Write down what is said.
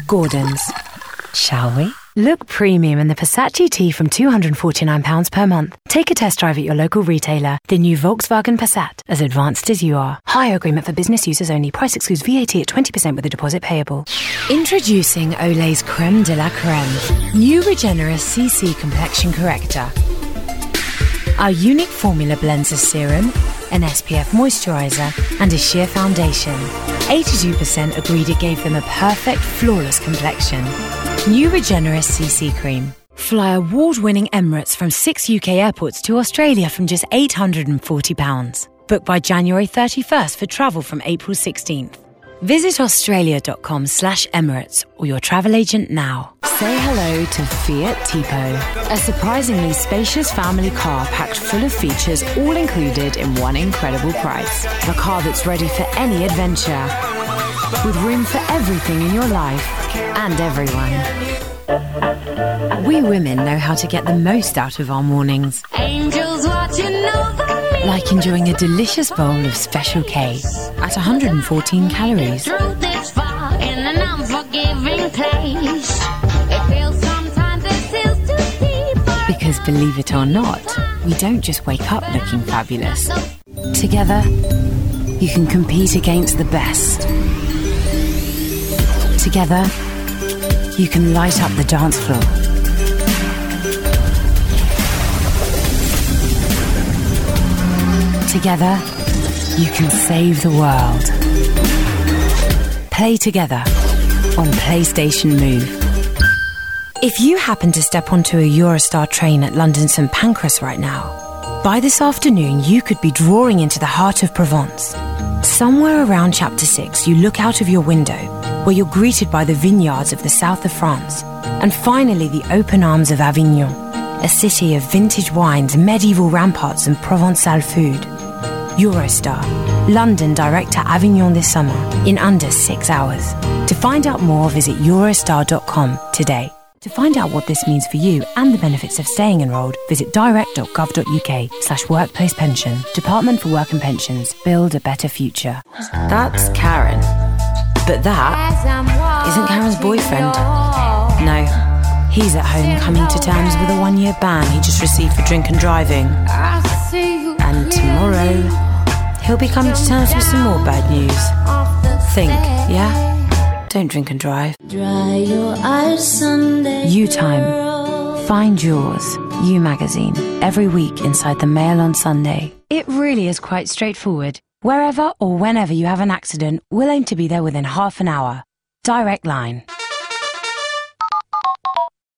Gordon's. Shall we? Look premium in the Passat GT from £249 per month. Take a test drive at your local retailer. The new Volkswagen Passat, as advanced as you are. Hire agreement for business users only. Price excludes VAT at 20% with a deposit payable. Introducing Olay's Creme de la Creme. New Regenerist CC Complexion Corrector. Our unique formula blends a serum, an SPF moisturiser and a sheer foundation. 82% agreed it gave them a perfect, flawless complexion. New Regenerist CC Cream. Fly award-winning Emirates from 6 UK airports to Australia from just £840. Book by January 31st for travel from April 16th. Visit australia.com/Emirates or your travel agent now. Say hello to Fiat Tipo, a surprisingly spacious family car packed full of features all included in one incredible price. A car that's ready for any adventure, with room for everything in your life and everyone. We women know how to get the most out of our mornings. Angels watching over me. Like enjoying a delicious bowl of Special K at 114 calories. Through this far in an unforgiving place. It feels sometimes it feels too deep. Because believe it or not, we don't just wake up looking fabulous. Together, you can compete against the best. Together, you can light up the dance floor. Together, you can save the world. Play together on PlayStation Move. If you happen to step onto a Eurostar train at London St Pancras right now, by this afternoon you could be drawing into the heart of Provence. Somewhere around Chapter 6, you look out of your window, where you're greeted by the vineyards of the south of France, and finally the open arms of Avignon, a city of vintage wines, medieval ramparts and Provençal food. Eurostar, London direct to Avignon this summer in under 6 hours. To find out more, visit Eurostar.com today. To find out what this means for you and the benefits of staying enrolled, visit direct.gov.uk/workplace pension. Department for Work and Pensions. Build a better future. That's Karen. But that isn't Karen's boyfriend. No, he's at home coming to terms with a 1-year ban he just received for drink and driving. And tomorrow, he'll be coming to terms with some more bad news. Think, yeah? Don't drink and drive. Dry your eyes Sunday. You Time. Find yours. You Magazine. Every week inside the Mail on Sunday. It really is quite straightforward. Wherever or whenever you have an accident, we'll aim to be there within half an hour. Direct Line.